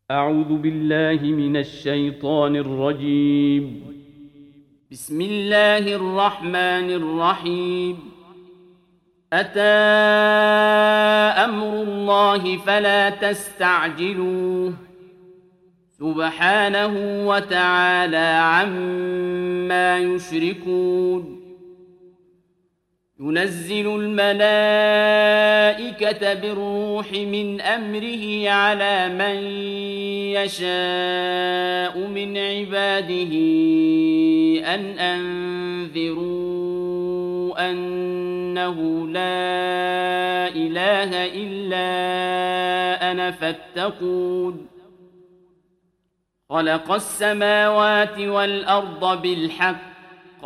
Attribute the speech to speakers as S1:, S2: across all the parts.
S1: أعوذ بالله من الشيطان الرجيم. بسم الله الرحمن الرحيم. أتى أمر الله فلا تستعجلوه سبحانه وتعالى عما يشركون. ينزل الملائكة بالروح من أمره على من يشاء من عباده أن أنذروا أنه لا إله إلا أنا فاتقون. خلق السماوات والأرض بالحق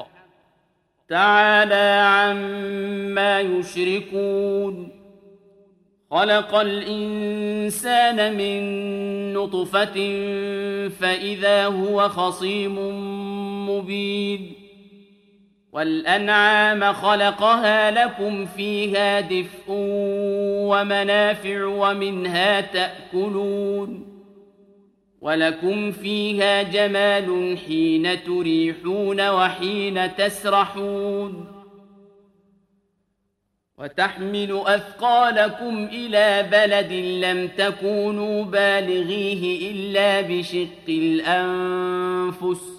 S1: تعالى عما يشركون. خلق الإنسان من نطفة فإذا هو خصيم مبين. والأنعام خلقها لكم فيها دفء ومنافع ومنها تأكلون. ولكم فيها جمال حين تريحون وحين تسرحون. وتحمل أثقالكم إلى بلد لم تكونوا بالغيه إلا بشق الأنفس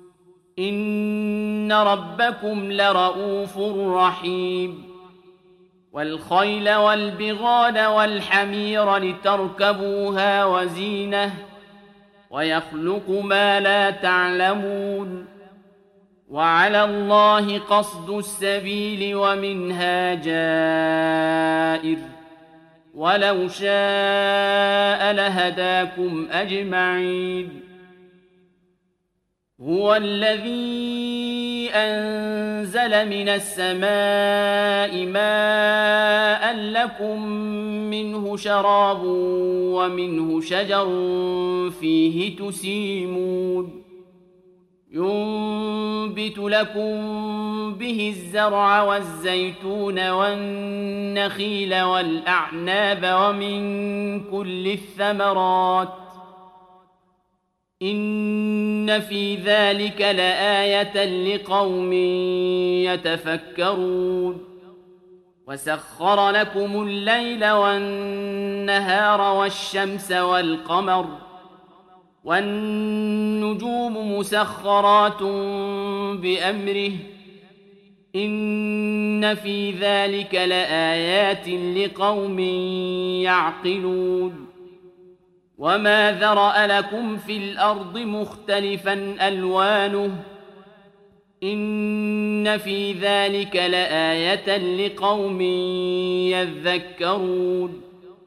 S1: إن ربكم لرؤوف رحيم. والخيل والبغال والحمير لتركبوها وزينة ويخلق ما لا تعلمون. وعلى الله قصد السبيل ومنها جائر ولو شاء لهداكم أجمعين. هو الذي أنزل من السماء ماء لكم منه شراب ومنه شجر فيه تسيمون. ينبت لكم به الزرع والزيتون والنخيل والأعناب ومن كل الثمرات إن في ذلك لآية لقوم يتفكرون. وسخر لكم الليل والنهار والشمس والقمر والنجوم مسخرات بأمره إن في ذلك لآيات لقوم يعقلون. وما ذرأ لكم في الأرض مختلفا ألوانه إن في ذلك لآية لقوم يذكرون.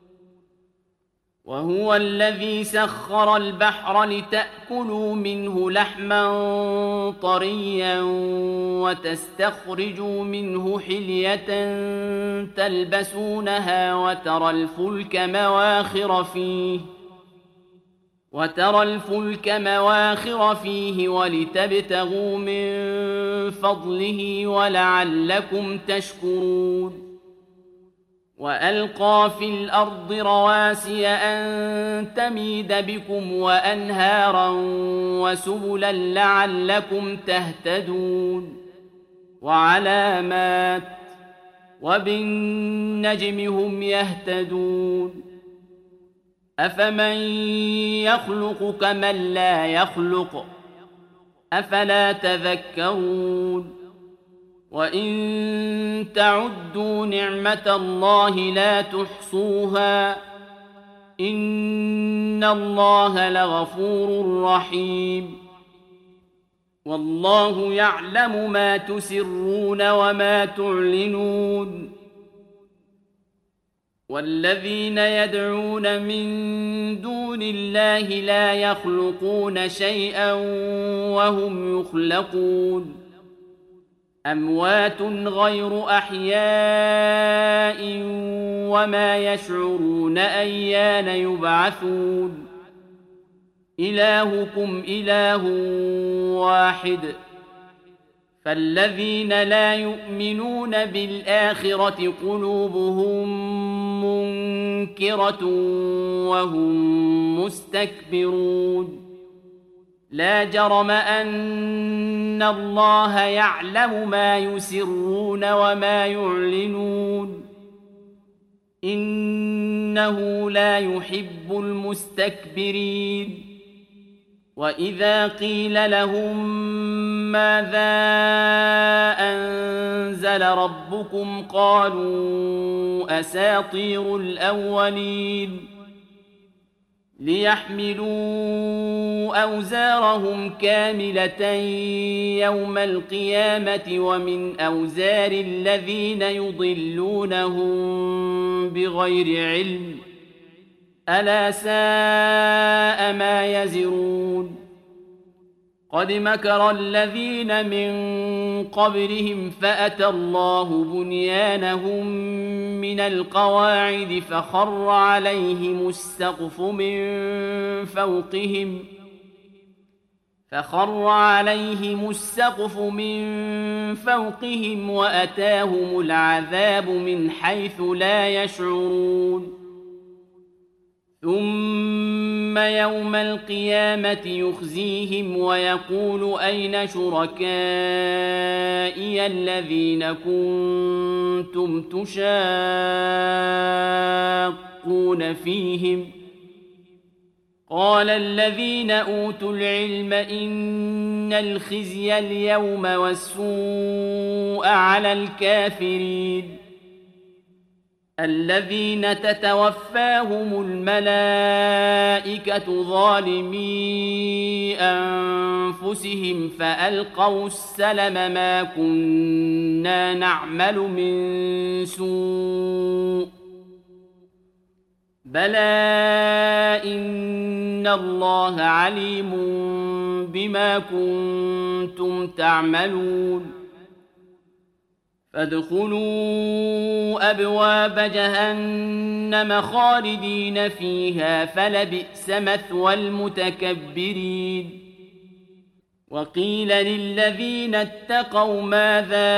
S1: وهو الذي سخر البحر لتأكلوا منه لحما طريا وتستخرجوا منه حلية تلبسونها وترى الفلك مواخر فيه ولتبتغوا من فضله ولعلكم تشكرون. وألقى في الأرض رواسي أن تميد بكم وأنهارا وسبلا لعلكم تهتدون. وعلامات وبالنجم هم يهتدون. أفمن يخلق كمن لا يخلق أفلا تذكرون. وإن تعدوا نعمة الله لا تحصوها إن الله لغفور رحيم. والله يعلم ما تسرون وما تعلنون. والذين يدعون من دون الله لا يخلقون شيئا وهم يخلقون. أموات غير أحياء وما يشعرون أيان يبعثون. إلهكم إله واحد فالذين لا يؤمنون بالآخرة قلوبهم مُنكِرَةٌ وَهُمْ مُسْتَكْبِرُونَ لا جرم أن الله يعلم ما يسرون وما يعلنون إنه لا يحب المستكبرين وإذا قيل لهم ماذا أنزل ربكم قالوا أساطير الأولين ليحملوا أوزارهم كاملة يوم القيامة ومن أوزار الذين يضلونهم بغير علم ألا ساء ما يزرون قد مكر الذين من قبلهم فأتى الله بنيانهم من القواعد فخر عليهم السقف من فوقهم وأتاهم العذاب من حيث لا يشعرون ثم يوم القيامة يخزيهم ويقول أين شركائي الذين كنتم تشاقون فيهم قال الذين أوتوا العلم إن الخزي اليوم والسوء على الكافرين الذين تتوفاهم الملائكة ظالمي أنفسهم فألقوا السلم ما كنا نعمل من سوء بلى إن الله عليم بما كنتم تعملون فادخلوا أبواب جهنم خالدين فيها فلبئس مثوى المتكبرين وقيل للذين اتقوا ماذا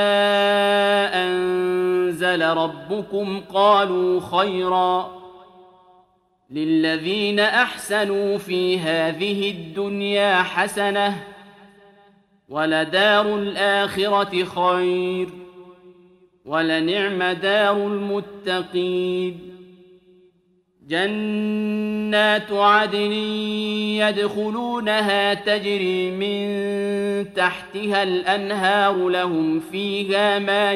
S1: أنزل ربكم قالوا خيرا للذين أحسنوا في هذه الدنيا حسنة ولدار الآخرة خير ولنعم دار المتقين جنات عدن يدخلونها تجري من تحتها الأنهار لهم فيها ما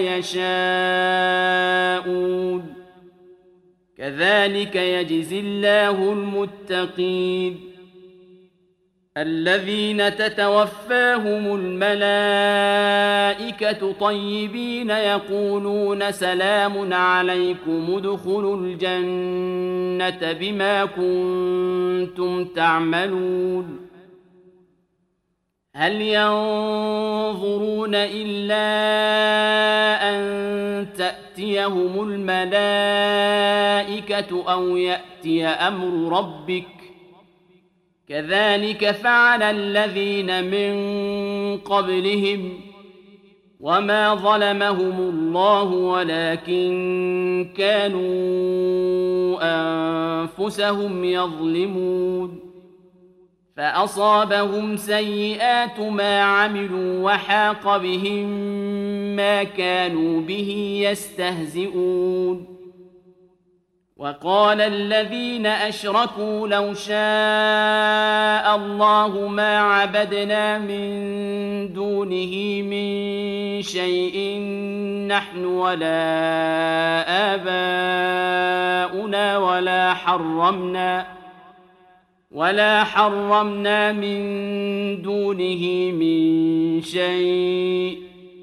S1: يشاءون كذلك يجزي الله المتقين الذين تتوفاهم الملائكة طيبين يقولون سلام عليكم ادخلوا الجنة بما كنتم تعملون هل ينظرون إلا أن تأتيهم الملائكة أو يأتي أمر ربك كذلك فعل الذين من قبلهم وما ظلمهم الله ولكن كانوا أنفسهم يظلمون فأصابهم سيئات ما عملوا وحاق بهم ما كانوا به يستهزئون وقال الذين أشركوا لو شاء الله ما عبدنا من دونه من شيء نحن ولا آباؤنا ولا حرمنا من دونه من شيء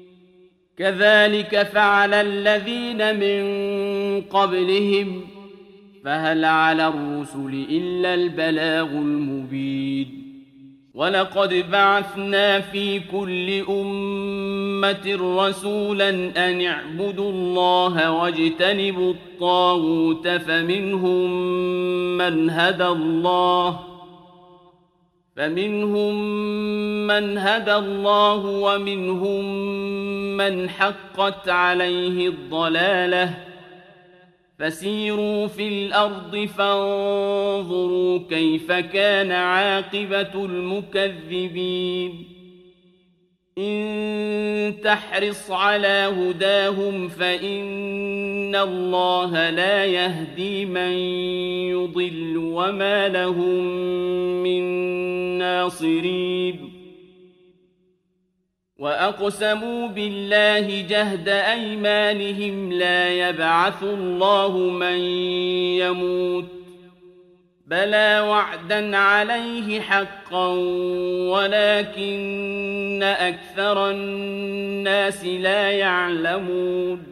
S1: كذلك فعل الذين من قبلهم فهل على الرسل إلا البلاغ المبين ولقد بعثنا في كل أمة رسولا أن اعبدوا الله واجتنبوا الطاغوت فمنهم من هدى الله ومنهم من حقت عليه الضلالة فسيروا في الأرض فانظروا كيف كان عاقبة المكذبين إن تحرص على هداهم فإن الله لا يهدي من يضل وما لهم من ناصرين وأقسموا بالله جهد أيمانهم لا يبعث الله من يموت بلى وعدا عليه حقا ولكن أكثر الناس لا يعلمون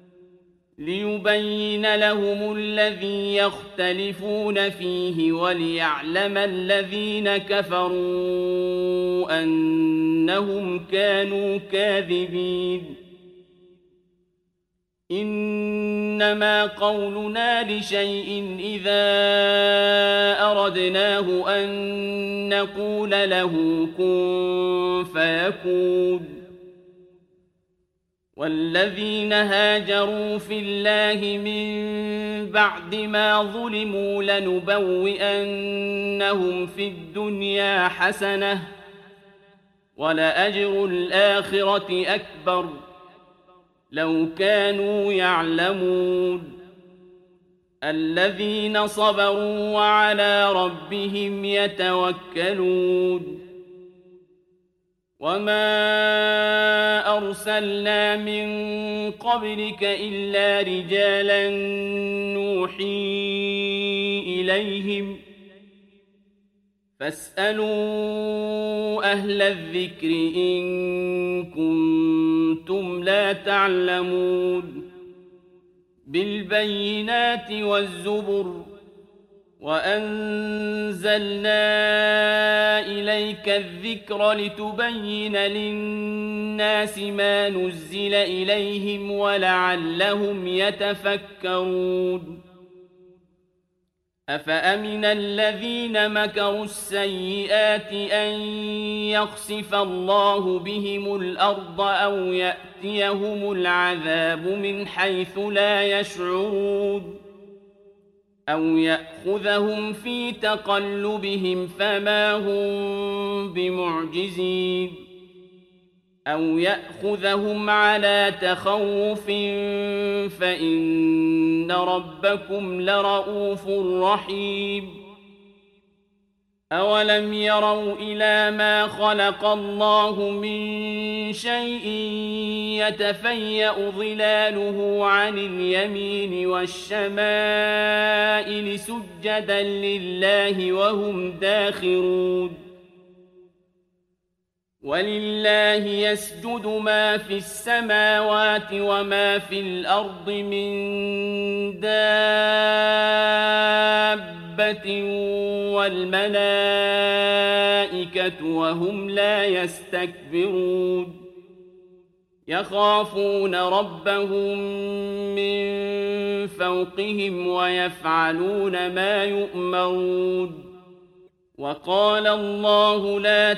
S1: ليبين لهم الذي يختلفون فيه وليعلم الذين كفروا أنهم كانوا كاذبين إنما قولنا لشيء إذا أردناه أن نقول له كن فيكون والذين هاجروا في الله من بعد ما ظلموا لنبوئنهم في الدنيا حسنة ولأجر الآخرة أكبر لو كانوا يعلمون الذين صبروا وعلى ربهم يتوكلون وما أرسلنا من قبلك إلا رجالا نوحي إليهم فاسألوا أهل الذكر إن كنتم لا تعلمون بالبينات والزبر وأنزلنا إليك الذكر لتبين للناس ما نزل إليهم ولعلهم يتفكرون أفأمن الذين مكروا السيئات أن يخسف الله بهم الأرض أو يأتيهم العذاب من حيث لا يشعرون أو يأخذهم في تقلبهم فما هم بمعجزين أو يأخذهم على تخوف فإن ربكم لرؤوف رحيم أولم يروا إلى ما خلق الله من شيء يتفيأ ظلاله عن اليمين والشمائل سجدا لله وهم داخرون ولله يسجد ما في السماوات وما في الأرض من دابة والملائكة وهم لا يستكبرون يخافون ربهم من فوقهم ويفعلون ما يؤمرون وقال الله لا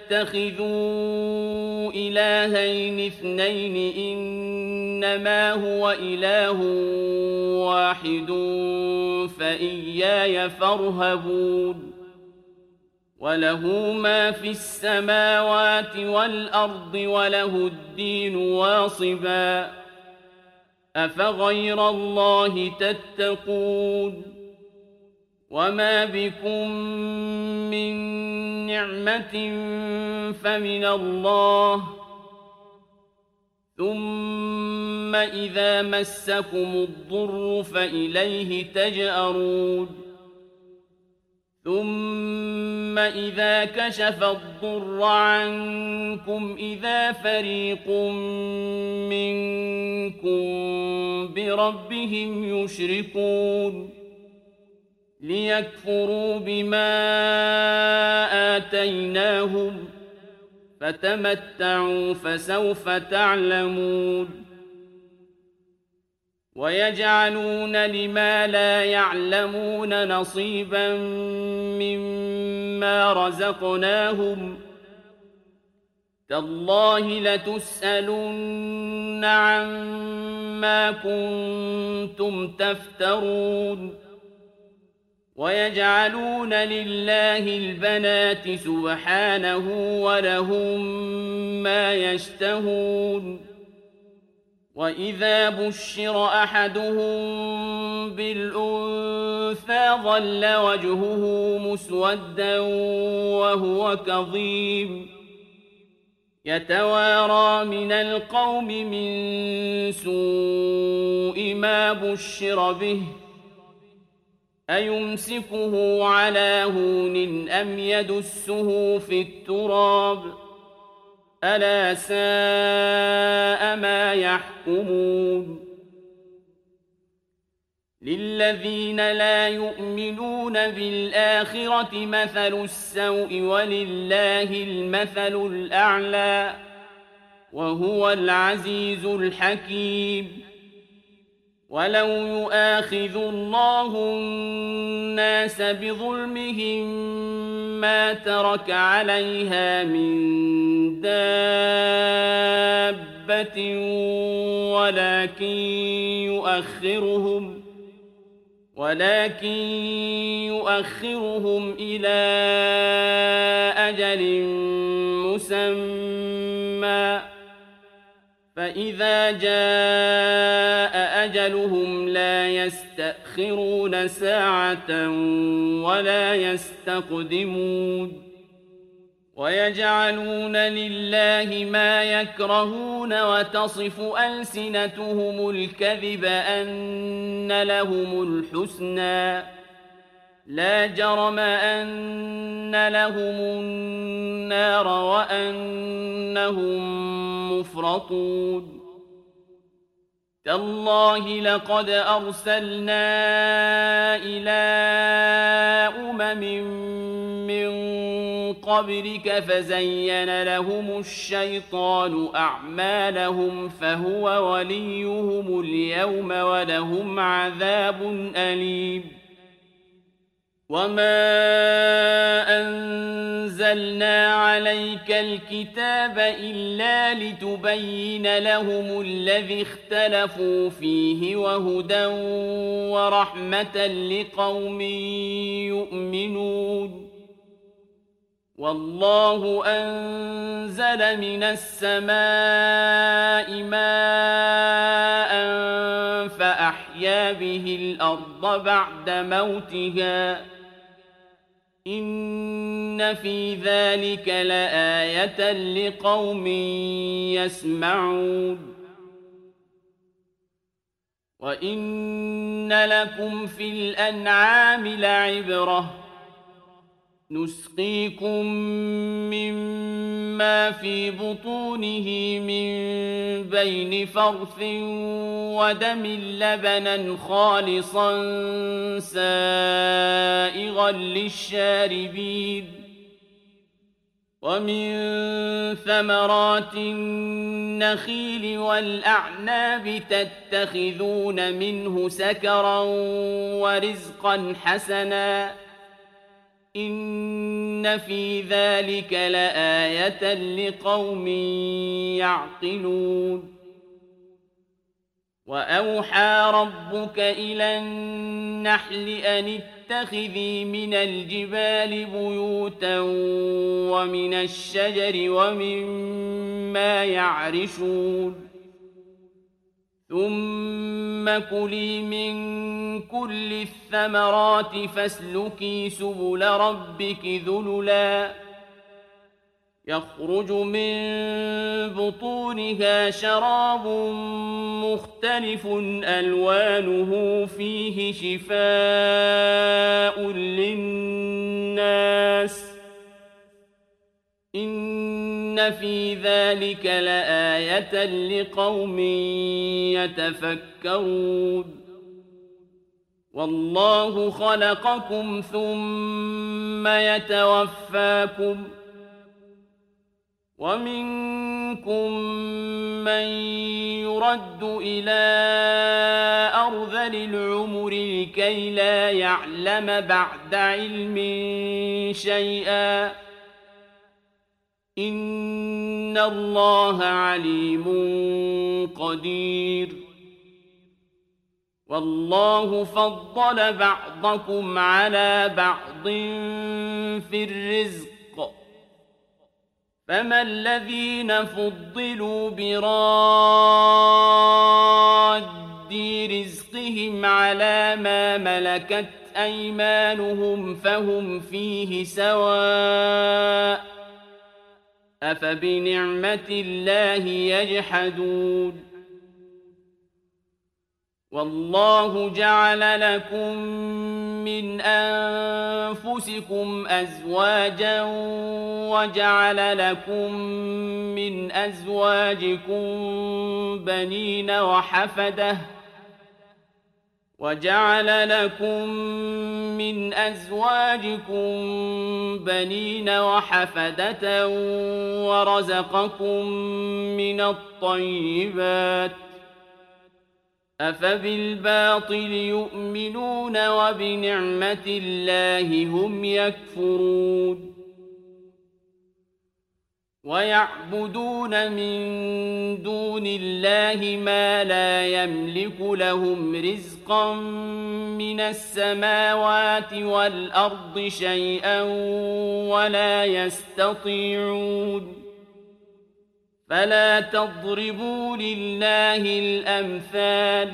S1: تتخذوا إلهين اثنين إنما هو إله واحد فإياي فارهبون وله ما في السماوات والأرض وله الدين واصبا أفغير الله تتقون وما بكم من نعمة فمن الله ثم إذا مسكم الضر فإليه تجأرون ثم إذا كشف الضر عنكم إذا فريق منكم بربهم يشركون ليكفروا بما آتيناهم فتمتعوا فسوف تعلمون ويجعلون لما لا يعلمون تالله لتسألن عما كنتم تفترون ويجعلون لله البنات سبحانه ولهم ما يشتهون وإذا بشر أحدهم بالأنثى ظل وجهه مسودا وهو كظيم يتوارى من القوم من سوء ما بشر به أيمسكه على هون أم يدسه في التراب ألا ساء ما يحكمون للذين لا يؤمنون بالآخرة مثل السوء ولله المثل الأعلى وهو العزيز الحكيم ولو يؤاخذ الله الناس بظلمهم ما ترك عليها من دابة ولكن يؤخرهم إلى أجل مسمى فإذا جاء أجلهم لا يستأخرون ساعة ولا يستقدمون ويجعلون لله ما يكرهون وتصف ألسنتهم الكذب أن لهم الحسنى لا جرم أن لهم النار وأنهم مفرطون تالله لقد أرسلنا إلى من قبلك فزين لهم الشيطان أعمالهم فهو وليهم اليوم ولهم عذاب أليم وما أنزلنا عليك الكتاب إلا لتبين لهم الذي اختلفوا فيه وهدى ورحمة لقوم يؤمنون والله أنزل من السماء ماء فأحيا به الأرض بعد موتها إن في ذلك لآية لقوم يسمعون وإن لكم في الأنعام لعبرة نسقيكم مما في بطونه من بين فرث ودم لبنا خالصا سائغا للشاربين ومن ثمرات النخيل والأعناب تتخذون منه سكرا ورزقا حسنا إن في ذلك لآية لقوم يعقلون وأوحى ربك إلى النحل أن اتخذي من الجبال بيوتا ومن الشجر ومما يعرشون ثم كلي من كل الثمرات فاسلكي سبل ربك ذللا يخرج من بطونها شراب مختلف ألوانه فيه شفاء للناس إن في ذلك لآية لقوم يتفكرون والله خلقكم ثم يتوفاكم ومنكم من يرد إلى أرذل العمر لكي لا يعلم بعد علم شيئا إن الله عليم قدير. والله فضل بعضكم على بعض في الرزق، فما الذين فضلوا براد رزقهم على ما ملكت أيمانهم فهم فيه سواء، أفبنعمة الله يجحدون. والله جعل لكم من أنفسكم أزواجا وجعل لكم من أزواجكم بنين وحفدة ورزقكم من الطيبات، أفبالباطل يؤمنون وبنعمة الله هم يكفرون. ويعبدون من دون الله ما لا يملك لهم رزقا من السماوات والأرض شيئا ولا يستطيعون. فلا تضربوا لله الأمثال،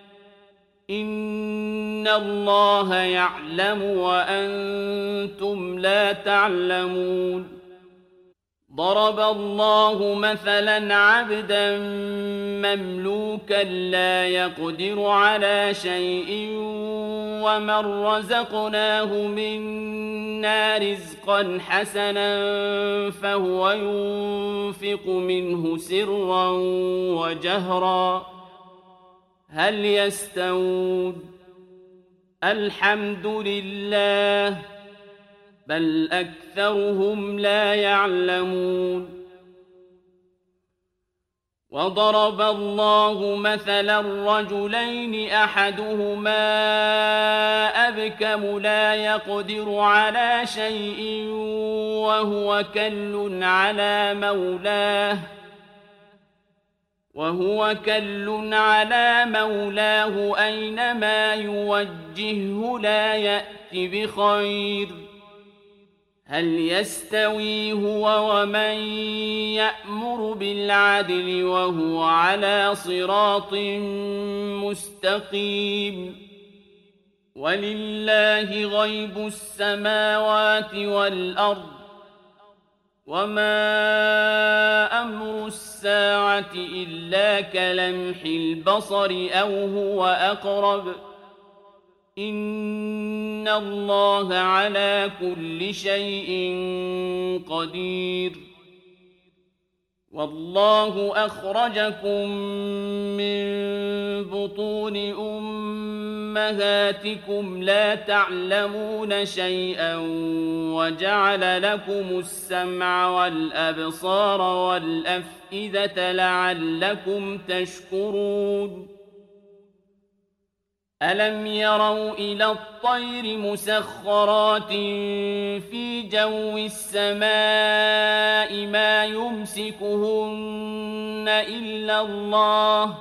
S1: إن الله يعلم وأنتم لا تعلمون. ضرب الله مثلا عبدا مملوكا لا يقدر على شيء ومن رزقناه منا رزقا حسنا فهو ينفق منه سرا وجهرا، هل يستوون؟ الحمد لله، بل أكثرهم لا يعلمون. وضرب الله مثلا رجلين أحدهما أبكم لا يقدر على شيء وهو كل على مولاه أينما يوجهه لا يأت بخير، هل يستوي هو ومن يأمر بالعدل وهو على صراط مستقيم؟ ولله غيب السماوات والأرض، وما أمر الساعة إلا كلمح البصر أو هو أقرب، إن الله على كل شيء قدير. والله أخرجكم من بطون أمهاتكم لا تعلمون شيئا وجعل لكم السمع والأبصار والأفئدة لعلكم تشكرون. ألم يروا إلى الطير مسخرات في جو السماء ما يمسكهن إلا الله،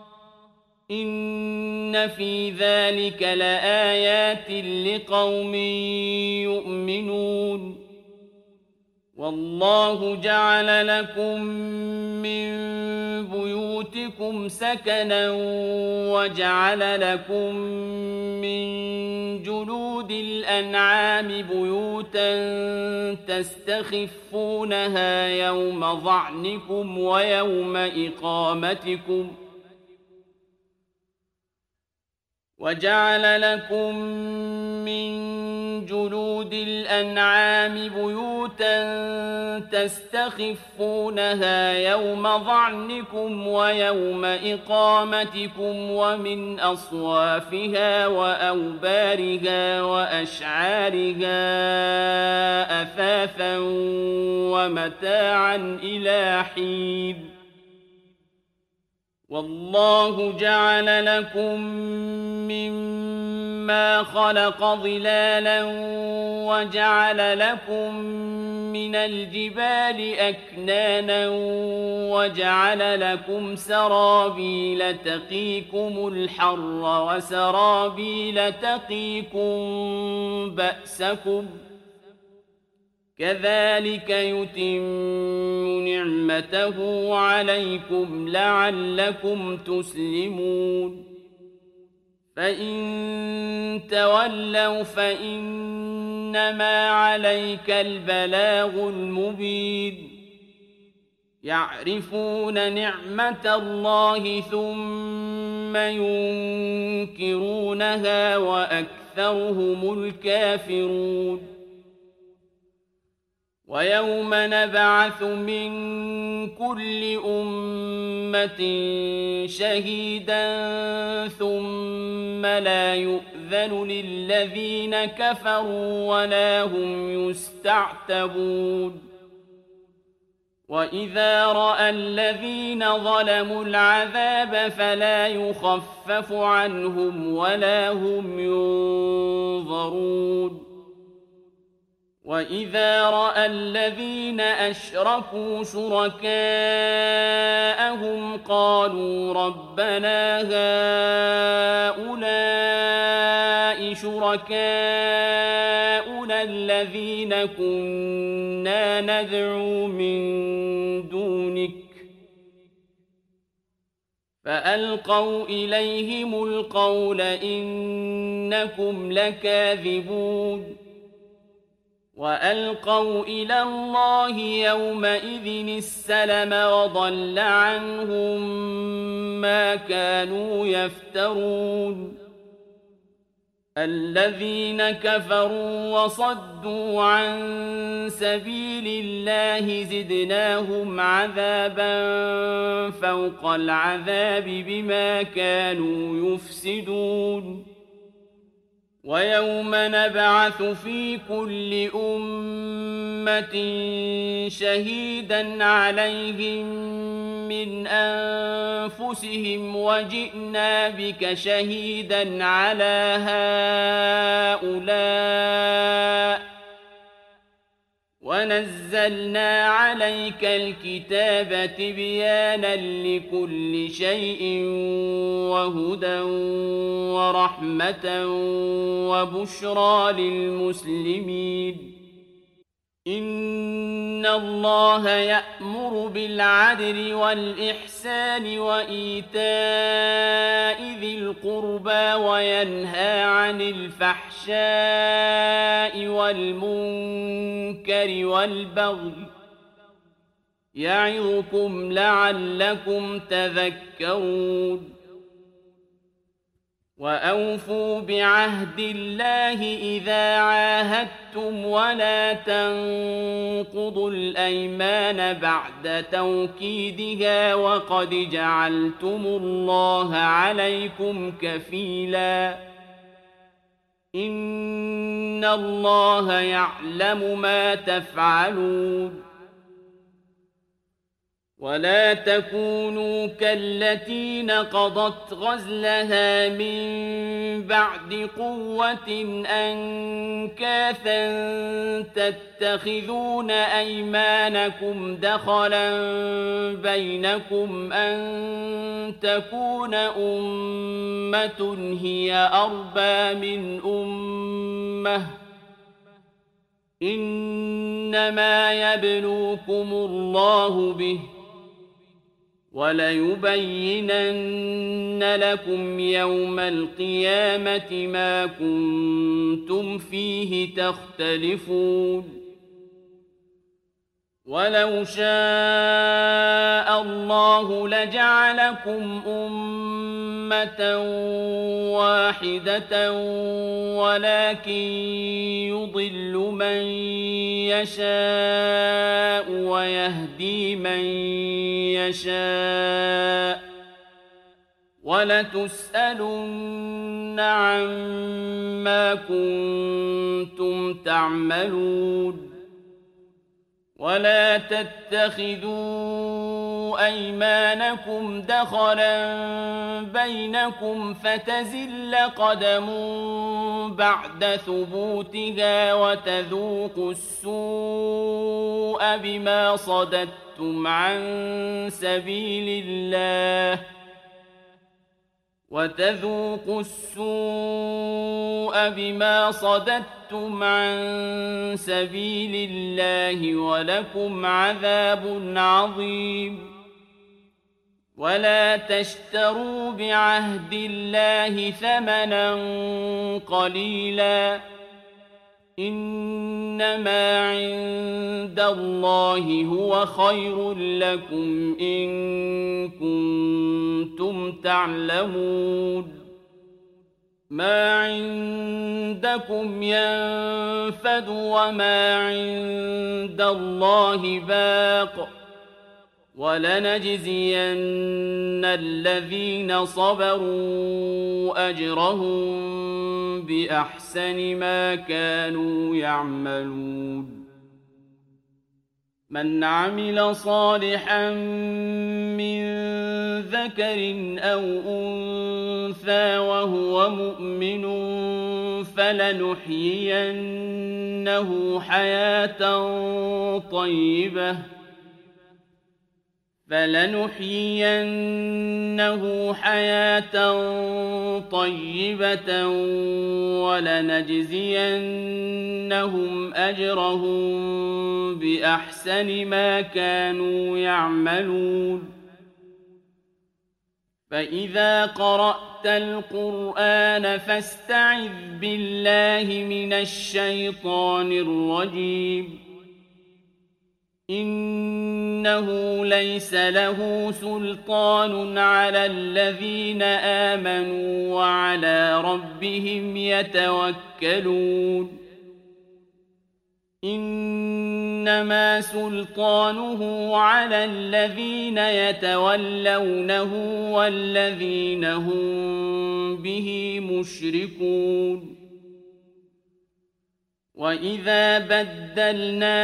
S1: إن في ذلك لآيات لقوم يؤمنون. والله جعل لكم من بيوتكم سكنا وجعل لكم من جلود الأنعام بيوتا تستخفونها يوم ظعنكم ويوم إقامتكم، وجعل لكم من جلود الأنعام بيوتا تستخفونها يوم ظعنكم ويوم إقامتكم، ومن أصوافها وأوبارها وأشعارها أثاثا ومتاعا إلى حين. والله جعل لكم مما خلق ظلالا وجعل لكم من الجبال أكنانا وجعل لكم سرابيل تقيكم الحر وسرابيل تقيكم بأسكم كذلك يتم نعمته عليكم لعلكم تسلمون فإن تولوا فإنما عليك البلاغ المبين يعرفون نعمة الله ثم ينكرونها وأكثرهم الكافرون ويوم نبعث من كل أمة شهيدا ثم لا يؤذن للذين كفروا ولا هم يستعتبون وإذا رأى الذين ظلموا العذاب فلا يخفف عنهم ولا هم ينظرون وإذا رأى الذين أشركوا شركاءهم قالوا ربنا هؤلاء شركاؤنا الذين كنا ندعو من دونك فألقوا إليهم القول إنكم لكاذبون وألقوا إلى الله يومئذ السلم وضل عنهم ما كانوا يفترون الذين كفروا وصدوا عن سبيل الله زدناهم عذابا فوق العذاب بما كانوا يفسدون ويوم نبعث في كل أمة شهيدا عليهم من أنفسهم وجئنا بك شهيدا على هؤلاء ونزلنا عليك الكتاب تبيانا لكل شيء وهدى ورحمة وبشرى للمسلمين إن الله يأمر بالعدل والإحسان وإيتاء ذي القربى وينهى عن الفحشاء والمنكر والبغي يعظكم لعلكم تذكرون وأوفوا بعهد الله إذا عاهدتم ولا تنقضوا الأيمان بعد توكيدها وقد جعلتم الله عليكم كفيلا إن الله يعلم ما تفعلون ولا تكونوا كالتي نقضت غزلها من بعد قوة أنكاثا تتخذون أيمانكم دخلا بينكم أن تكون أمة هي أربى من أمة إنما يبلوكم الله به وليبينن لكم يوم القيامة ما كنتم فيه تختلفون ولو شاء الله لجعلكم أمة واحدة ولكن يضل من يشاء ويهدي من يشاء ولتسألن عما كنتم تعملون ولا تتخذوا أيمانكم دخلا بينكم فتزل قدم بعد ثبوتها وتذوقوا السوء بما صددتم عن سبيل الله ولكم عذاب عظيم ولا تشتروا بعهد الله ثمنا قليلا إنما عند الله هو خير لكم إن كنتم تعلمون ما عندكم ينفد وما عند الله باق ولنجزين الذين صبروا أجرهم بأحسن ما كانوا يعملون من عمل صالحا من ذكر أو أنثى وهو مؤمن فلنحيينه حياة طيبة ولنجزينهم أجرهم بأحسن ما كانوا يعملون فإذا قرأت القرآن فاستعذ بالله من الشيطان الرجيم إنه ليس له سلطان على الذين آمنوا وعلى ربهم يتوكلون إنما سلطانه على الذين يتولونه والذين هم به مشركون وإذا بدلنا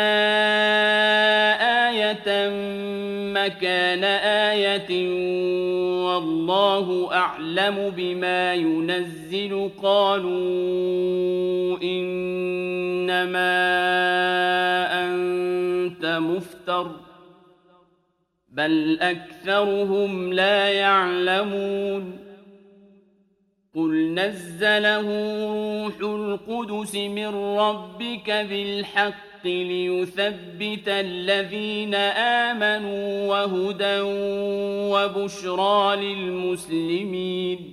S1: آية مكان آية والله أعلم بما ينزل قالوا إنما أنت مفتر بل أكثرهم لا يعلمون قل نزله روح القدس من ربك بالحق ليثبت الذين آمنوا وهدى وبشرى للمسلمين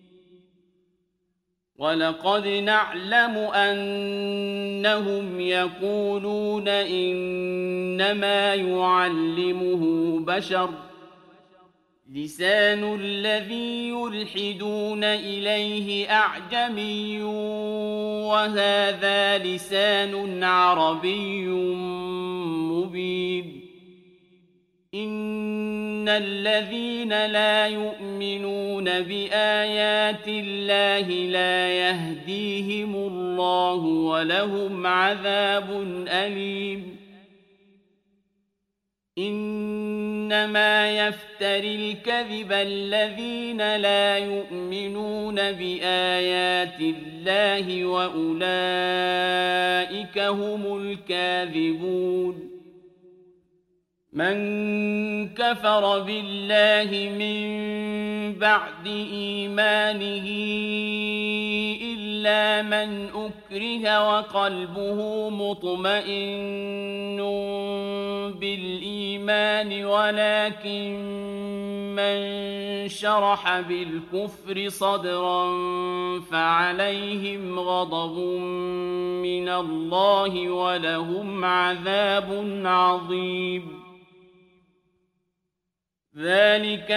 S1: ولقد نعلم أنهم يقولون إنما يعلمه بشر لسان الذي يلحدون إليه أعجمي وهذا لسان عربي مبين إن الذين لا يؤمنون بآيات الله لا يهديهم الله ولهم عذاب أليم إنما يفتري الكذب الذين لا يؤمنون بآيات الله وأولئك هم الكاذبون من كفر بالله من بعد إيمانه إلا من أكره وقلبه مطمئن بالإيمان ولكن من شرح بالكفر صدرا فعليهم غضب من الله ولهم عذاب عظيم ذلك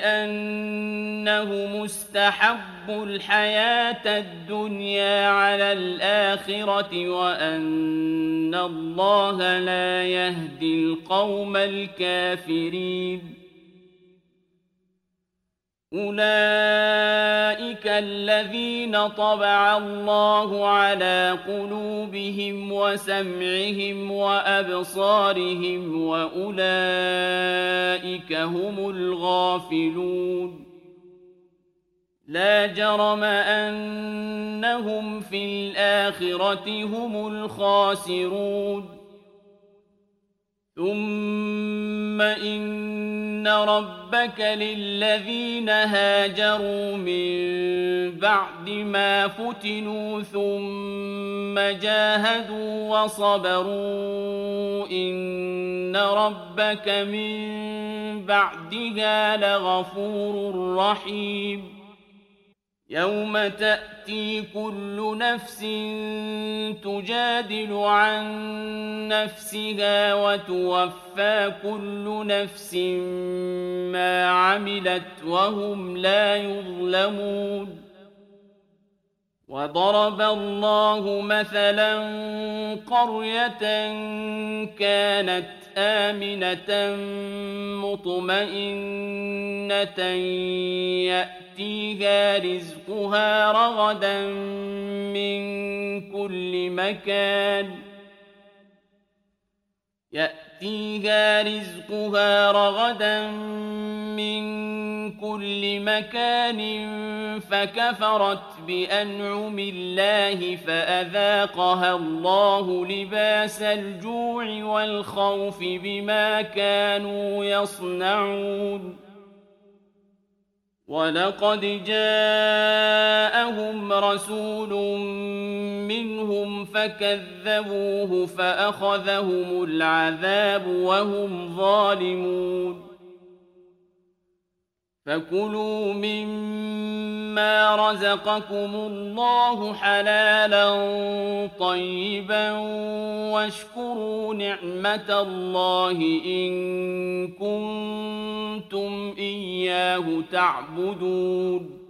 S1: بأنه مستحب الحياة الدنيا على الآخرة وأن الله لا يهدي القوم الكافرين أولئك الذين طبع الله على قلوبهم وسمعهم وأبصارهم وأولئك هم الغافلون لا جرم أنهم في الآخرة هم الخاسرون ثم إن ربك للذين هاجروا من بعد ما فتنوا ثم جاهدوا وصبروا إن ربك من بعدها لغفور رحيم يوم تأتي كل نفس تجادل عن نفسها وتوفى كل نفس ما عملت وهم لا يظلمون وضرب الله مثلا قرية كانت آمنة مطمئنة يأتيها رزقها رغدا من كل مكان فكفرت بأنعم الله فأذاقها الله لباس الجوع والخوف بما كانوا يصنعون ولقد جاءهم رسول منهم فكذبوه فأخذهم العذاب وهم ظالمون فكلوا مما رزقكم الله حلالا طيبا واشكروا نعمة الله إن كنتم إياه تعبدون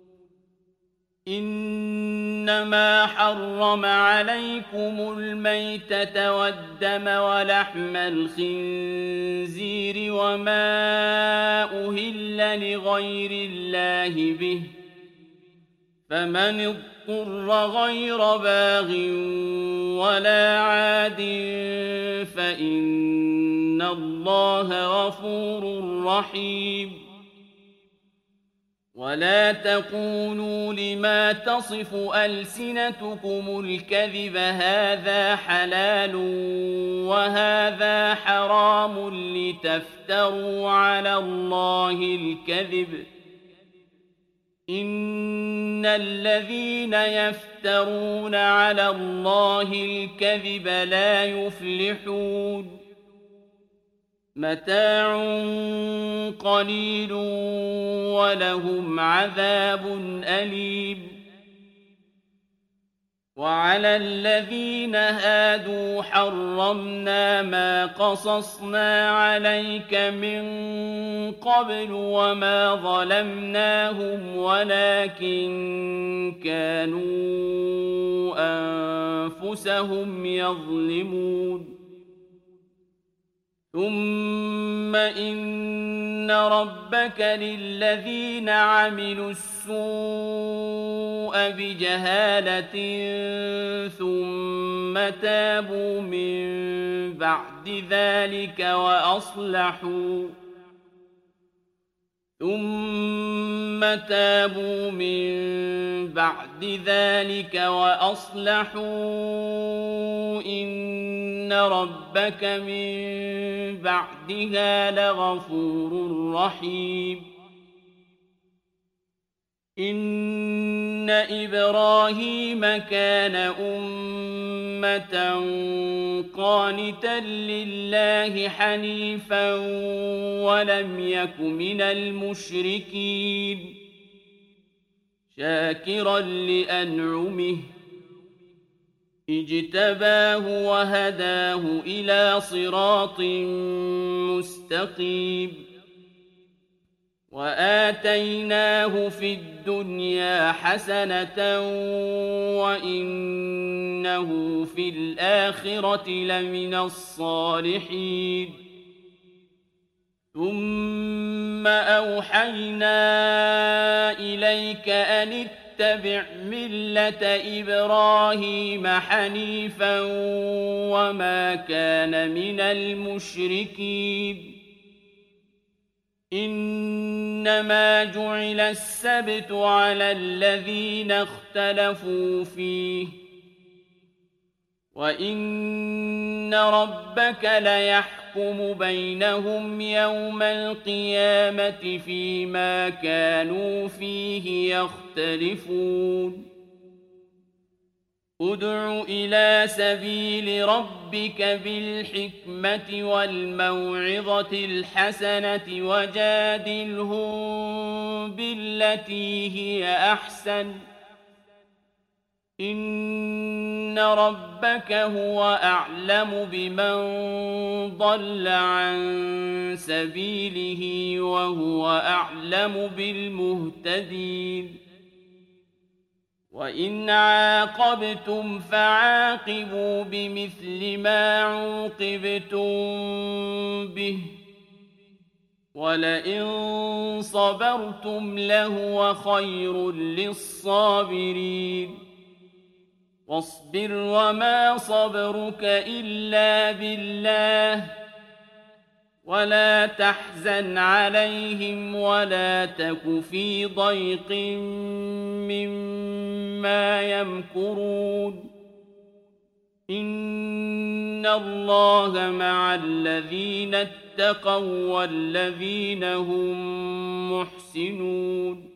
S1: إنما حرم عليكم الميتة والدم ولحم الخنزير وما أهل لغير الله به فمن اضطر غير باغ ولا عاد فإن الله غفور رحيم ولا تقولوا لما تصف ألسنتكم الكذب هذا حلال وهذا حرام لتفتروا على الله الكذب إن الذين يفترون على الله الكذب لا يفلحون متاع قليل ولهم عذاب أليم وعلى الذين هادوا حرمنا ما قصصنا عليك من قبل وما ظلمناهم ولكن كانوا أنفسهم يظلمون ثم إن ربك للذين عملوا السوء بجهالة ثم تابوا من بعد ذلك وأصلحوا إن ربك من بعدها لغفور رحيم إن إبراهيم كان أمة قانتا لله حنيفا ولم يك من المشركين شاكرا لأنعمه اجتباه وهداه إلى صراط مستقيم وآتيناه في الدنيا حسنة وإنه في الآخرة لمن الصالحين ثم أوحينا إليك أن اتبع ملة إبراهيم حنيفا وما كان من المشركين إنما جعل السبت على الذين اختلفوا فيه وإن ربك ليحكم بينهم يوم القيامة فيما كانوا فيه يختلفون ادع إلى سبيل ربك بالحكمة والموعظة الحسنة وجادلهم بالتي هي أحسن إن ربك هو أعلم بمن ضل عن سبيله وهو أعلم بالمهتدين وإن عاقبتم فعاقبوا بمثل ما عوقبتم به ولئن صبرتم لهو خير للصابرين واصبر وما صبرك إلا بالله ولا تحزن عليهم ولا تك في ضيق مما يمكرون إن الله مع الذين اتقوا والذين هم محسنون